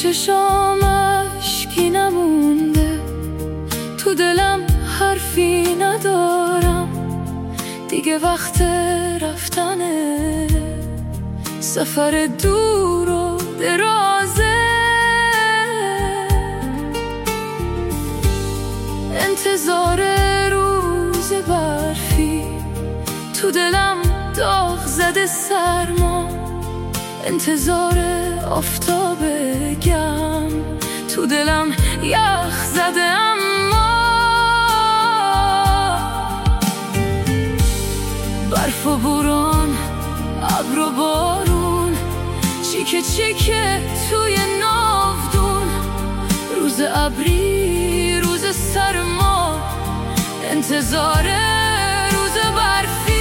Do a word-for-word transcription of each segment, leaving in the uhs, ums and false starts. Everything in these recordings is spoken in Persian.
چشام اشکی نمونده، تو دلم حرفی ندارم، دیگه وقت رفتنه، سفر دور و درازه. انتظار روز برفی، تو دلم داغ زده سرما، انتظار آفتاب گرم، تو دلم یخ زده. اما برف و بوران، ابر و بارون، چیکه چیکه توی ناودون، روز ابری، روز سرما، انتظار روز برفی.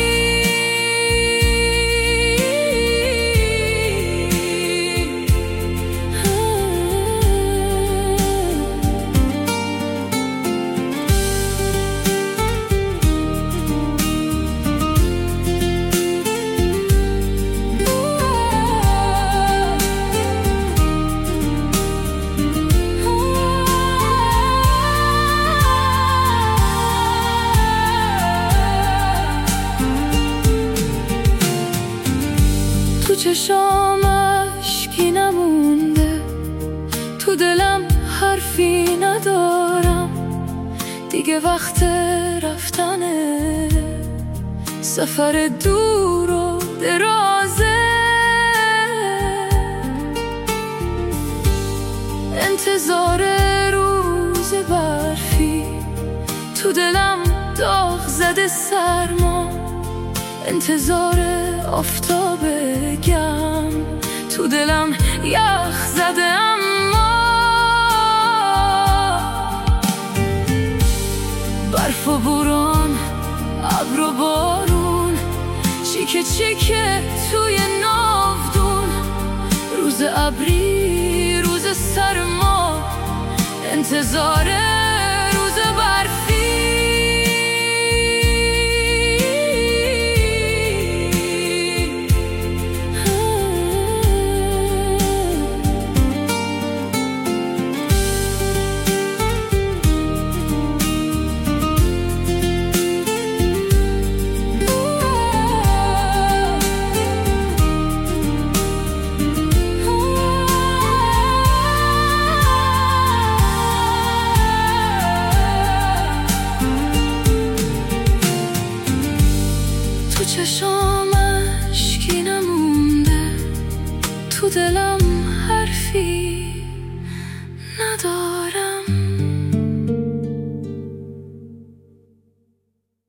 تو چشام اشکی نمونده، تو دلم حرفی ندارم، دیگه وقت رفتنه، سفر دور و درازه. انتظار روز برفی، تو دلم داغ زده سرما، انتظار آفتاب گرم، تو دلم یخ زده. اما برف و بوران، ابر و بارون، چیکه چیکه توی ناودون، روز ابری، روز سرما، انتظار روز برفی. تو چشام اشکی نمونده، تو دلم